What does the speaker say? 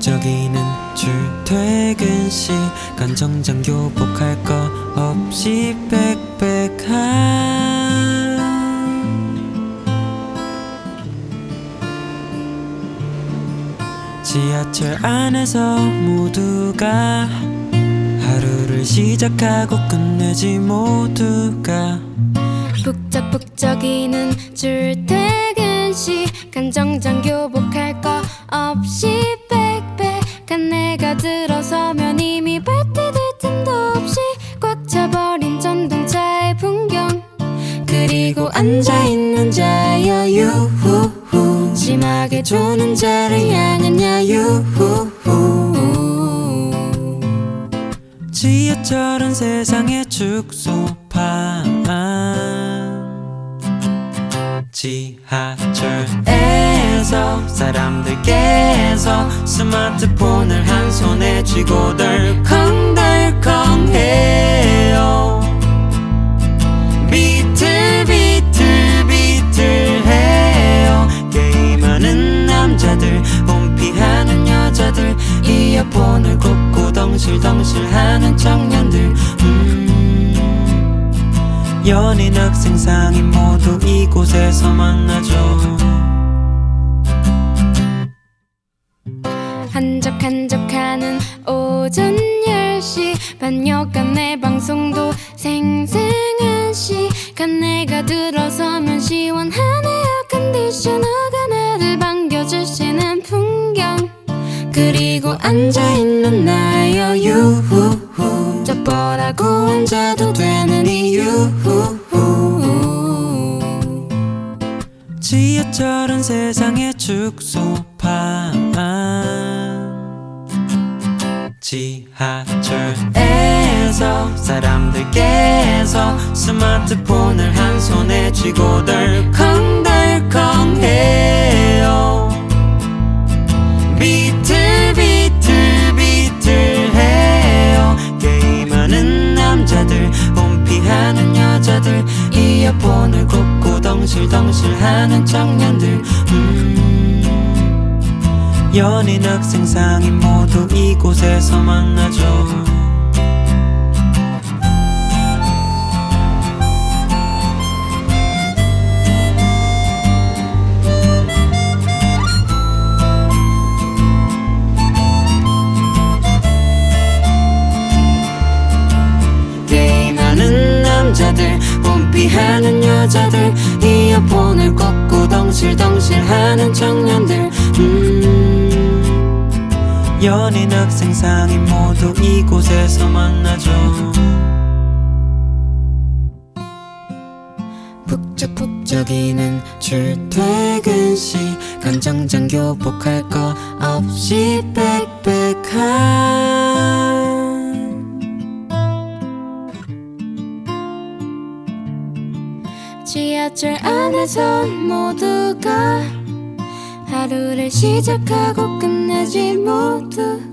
북적이는 출퇴근 시간 정장 교복할 거 없이 빽빽한 지하철 안에서 모두가 하루를 시작하고 끝내지 모두가 북적북적이는 출퇴근 시간 정장 교복할 거 없이 빽빽한 내가 들어서면 이미 발디딜 틈도 없이 꽉 차버린 전동차의 풍경 그리고 앉아있는 자여 유후후 심하게 조는 자를 향한 야유후후 지하철은 세상의 축소판 지하철에서 사람들께서 스마트폰을 한 손에 쥐고 덜컹덜컹해요 비틀비틀비틀해요 게임하는 남자들 홈피하는 여자들 이어폰을 꽂고 덩실덩실하는 청년들 연인 학생 상인 모두 이곳에서 만나죠 한적한적하는 오전 10시 반 여간 내 방송도 생생한 시간 내가 들어서면 시원한 에어컨디셔너가 나를 반겨주시는 풍경 그리고 앉아있는 나여 유후후 쩍벌하고 앉아도 되는 이유 지하철은 세상의 축소판 지하철에서 사람들께서 스마트폰을 한 손에 쥐고 덜컹덜컹해요 비틀비틀비틀해요 게임하는 남자들 홈피하는 여자들 이어폰을 꽂고 덩실덩실하는 청년들 연인 학생 상인 모두 이곳에서 만나죠 게임하는 남자들 홈피하는 여자들 이어폰을 꽂고 덩실덩실하는 청년들 연인 학생 상인 모두 이곳에서 만나죠 북적북적이는 출퇴근 시간 정장 교복할 거 없이 빽빽한 지하철 안에서 모두가 하루를 시작하고 끝내지 모두